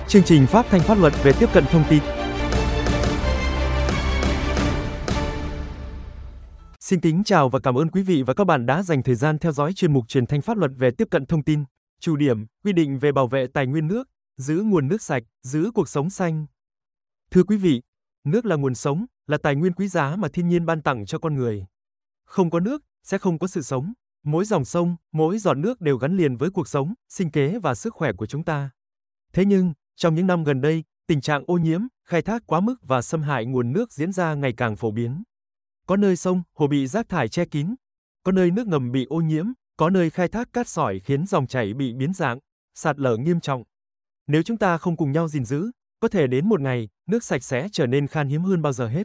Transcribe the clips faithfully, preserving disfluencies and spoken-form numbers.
Chương trình phát thanh pháp luật về tiếp cận thông tin. Xin kính chào và cảm ơn quý vị và các bạn đã dành thời gian theo dõi chuyên mục truyền thanh pháp luật về tiếp cận thông tin. Chủ điểm, quy định về bảo vệ tài nguyên nước, giữ nguồn nước sạch, giữ cuộc sống xanh. Thưa quý vị, nước là nguồn sống, là tài nguyên quý giá mà thiên nhiên ban tặng cho con người. Không có nước, sẽ không có sự sống. Mỗi dòng sông, mỗi giọt nước đều gắn liền với cuộc sống, sinh kế và sức khỏe của chúng ta. Thế nhưng, trong những năm gần đây, tình trạng ô nhiễm, khai thác quá mức và xâm hại nguồn nước diễn ra ngày càng phổ biến. Có nơi sông, hồ bị rác thải che kín, có nơi nước ngầm bị ô nhiễm, có nơi khai thác cát sỏi khiến dòng chảy bị biến dạng, sạt lở nghiêm trọng. Nếu chúng ta không cùng nhau gìn giữ, có thể đến một ngày, nước sạch sẽ trở nên khan hiếm hơn bao giờ hết.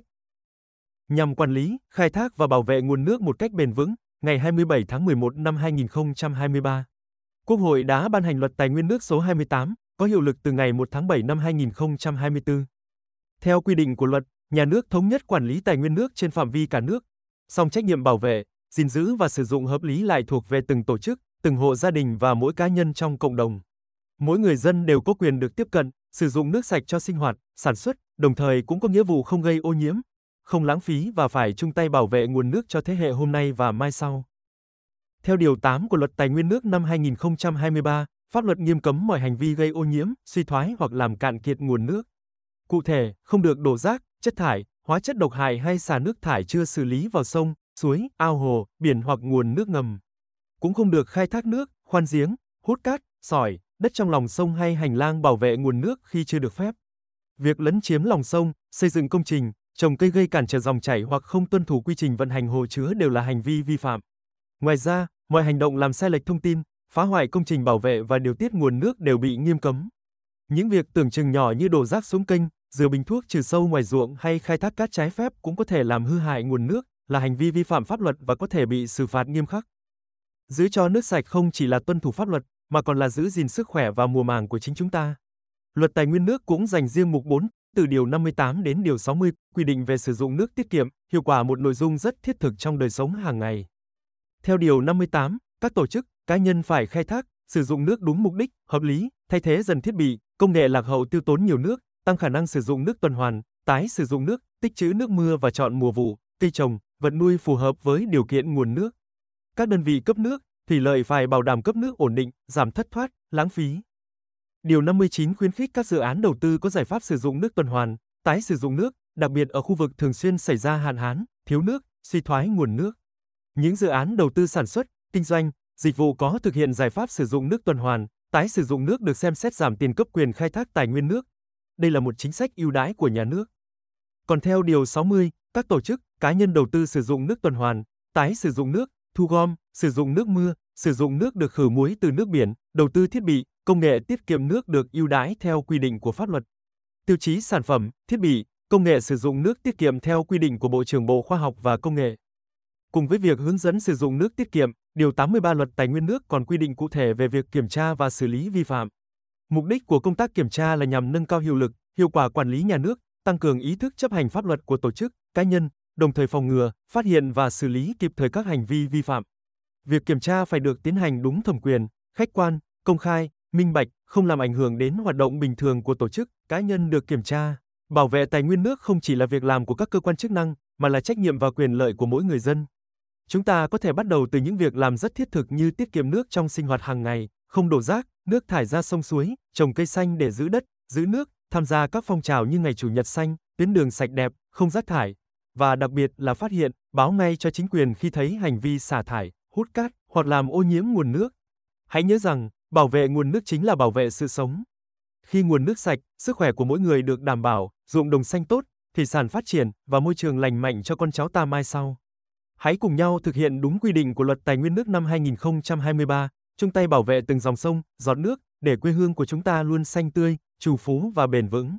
Nhằm quản lý, khai thác và bảo vệ nguồn nước một cách bền vững, ngày hai mươi bảy tháng mười một năm hai nghìn không trăm hai mươi ba, Quốc hội đã ban hành Luật Tài nguyên nước số hai mươi tám, có hiệu lực từ ngày một tháng bảy năm hai nghìn không trăm hai mươi tư. Theo quy định của luật, nhà nước thống nhất quản lý tài nguyên nước trên phạm vi cả nước, song trách nhiệm bảo vệ, gìn giữ và sử dụng hợp lý lại thuộc về từng tổ chức, từng hộ gia đình và mỗi cá nhân trong cộng đồng. Mỗi người dân đều có quyền được tiếp cận, sử dụng nước sạch cho sinh hoạt, sản xuất, đồng thời cũng có nghĩa vụ không gây ô nhiễm, không lãng phí và phải chung tay bảo vệ nguồn nước cho thế hệ hôm nay và mai sau. Theo Điều tám của Luật Tài nguyên nước năm hai nghìn không trăm hai mươi ba, pháp luật nghiêm cấm mọi hành vi gây ô nhiễm, suy thoái hoặc làm cạn kiệt nguồn nước. Cụ thể, không được đổ rác, chất thải, hóa chất độc hại hay xả nước thải chưa xử lý vào sông, suối, ao hồ, biển hoặc nguồn nước ngầm. Cũng không được khai thác nước, khoan giếng, hút cát, sỏi, đất trong lòng sông hay hành lang bảo vệ nguồn nước khi chưa được phép. Việc lấn chiếm lòng sông, xây dựng công trình, trồng cây gây cản trở dòng chảy hoặc không tuân thủ quy trình vận hành hồ chứa đều là hành vi vi phạm. Ngoài ra, mọi hành động làm sai lệch thông tin, phá hoại công trình bảo vệ và điều tiết nguồn nước đều bị nghiêm cấm. Những việc tưởng chừng nhỏ như đổ rác xuống kênh, rửa bình thuốc trừ sâu ngoài ruộng hay khai thác cát trái phép cũng có thể làm hư hại nguồn nước, là hành vi vi phạm pháp luật và có thể bị xử phạt nghiêm khắc. Giữ cho nước sạch không chỉ là tuân thủ pháp luật, mà còn là giữ gìn sức khỏe và mùa màng của chính chúng ta. Luật Tài nguyên nước cũng dành riêng mục bốn, từ điều năm mươi tám đến điều sáu mươi, quy định về sử dụng nước tiết kiệm, hiệu quả, một nội dung rất thiết thực trong đời sống hàng ngày. Theo điều năm mươi tám, các tổ chức, cá nhân phải khai thác, sử dụng nước đúng mục đích, hợp lý, thay thế dần thiết bị, công nghệ lạc hậu tiêu tốn nhiều nước, tăng khả năng sử dụng nước tuần hoàn, tái sử dụng nước, tích trữ nước mưa và chọn mùa vụ, cây trồng, vật nuôi phù hợp với điều kiện nguồn nước. Các đơn vị cấp nước, thủy lợi phải bảo đảm cấp nước ổn định, giảm thất thoát, lãng phí. Điều năm mươi chín khuyến khích các dự án đầu tư có giải pháp sử dụng nước tuần hoàn, tái sử dụng nước, đặc biệt ở khu vực thường xuyên xảy ra hạn hán, thiếu nước, suy thoái nguồn nước. Những dự án đầu tư sản xuất, kinh doanh, dịch vụ có thực hiện giải pháp sử dụng nước tuần hoàn, tái sử dụng nước được xem xét giảm tiền cấp quyền khai thác tài nguyên nước. Đây là một chính sách ưu đãi của nhà nước. Còn theo điều sáu mươi, các tổ chức, cá nhân đầu tư sử dụng nước tuần hoàn, tái sử dụng nước, thu gom, sử dụng nước mưa, sử dụng nước được khử muối từ nước biển, đầu tư thiết bị, công nghệ tiết kiệm nước được ưu đãi theo quy định của pháp luật. Tiêu chí sản phẩm, thiết bị, công nghệ sử dụng nước tiết kiệm theo quy định của Bộ trưởng Bộ Khoa học và Công nghệ. Cùng với việc hướng dẫn sử dụng nước tiết kiệm, điều tám mươi ba Luật Tài nguyên nước còn quy định cụ thể về việc kiểm tra và xử lý vi phạm. Mục đích của công tác kiểm tra là nhằm nâng cao hiệu lực, hiệu quả quản lý nhà nước, tăng cường ý thức chấp hành pháp luật của tổ chức, cá nhân, đồng thời phòng ngừa, phát hiện và xử lý kịp thời các hành vi vi phạm. Việc kiểm tra phải được tiến hành đúng thẩm quyền, khách quan, công khai, minh bạch, không làm ảnh hưởng đến hoạt động bình thường của tổ chức, cá nhân được kiểm tra. Bảo vệ tài nguyên nước không chỉ là việc làm của các cơ quan chức năng, mà là trách nhiệm và quyền lợi của mỗi người dân. Chúng ta có thể bắt đầu từ những việc làm rất thiết thực như tiết kiệm nước trong sinh hoạt hàng ngày, không đổ rác, nước thải ra sông suối, trồng cây xanh để giữ đất, giữ nước, tham gia các phong trào như Ngày Chủ nhật xanh, tuyến đường sạch đẹp, không rác thải, và đặc biệt là phát hiện, báo ngay cho chính quyền khi thấy hành vi xả thải, hút cát hoặc làm ô nhiễm nguồn nước. Hãy nhớ rằng, bảo vệ nguồn nước chính là bảo vệ sự sống. Khi nguồn nước sạch, sức khỏe của mỗi người được đảm bảo, ruộng đồng xanh tốt, thủy sản phát triển và môi trường lành mạnh cho con cháu ta mai sau. Hãy cùng nhau thực hiện đúng quy định của Luật Tài nguyên nước năm hai nghìn không trăm hai mươi ba, chung tay bảo vệ từng dòng sông, giọt nước, để quê hương của chúng ta luôn xanh tươi, trù phú và bền vững.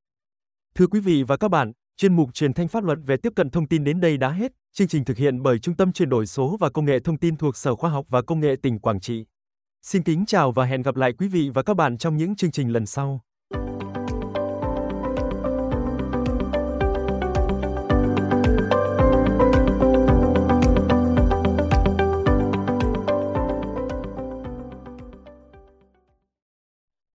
Thưa quý vị và các bạn, chuyên mục truyền thanh pháp luật về tiếp cận thông tin đến đây đã hết. Chương trình thực hiện bởi Trung tâm Chuyển đổi số và Công nghệ Thông tin thuộc Sở Khoa học và Công nghệ tỉnh Quảng Trị. Xin kính chào và hẹn gặp lại quý vị và các bạn trong những chương trình lần sau.